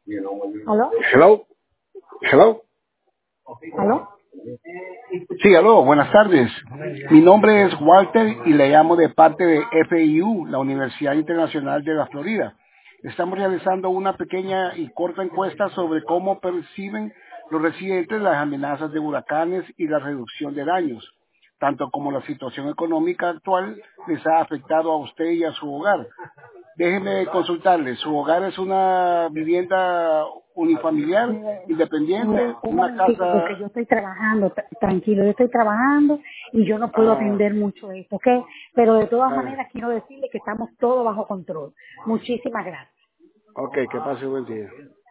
¿Aló? Hello, hello. ¿Aló? Sí, aló, buenas tardes. Mi nombre es Walter y le llamo de parte de FIU, la Universidad Internacional de la Florida. Estamos realizando una pequeña y corta encuesta sobre cómo perciben los residentes las amenazas de huracanes y la reducción de daños, tanto como la situación económica actual les ha afectado a usted y a su hogar. Déjeme consultarle, ¿su hogar es una vivienda unifamiliar, independiente, Un una momentico, porque casa? yo estoy trabajando, tranquilo, yo estoy trabajando y yo no puedo Ah, atender mucho esto, ¿ok? Pero de todas ah, maneras quiero decirle que estamos todo bajo control. Muchísimas gracias. ok, que pase un buen día.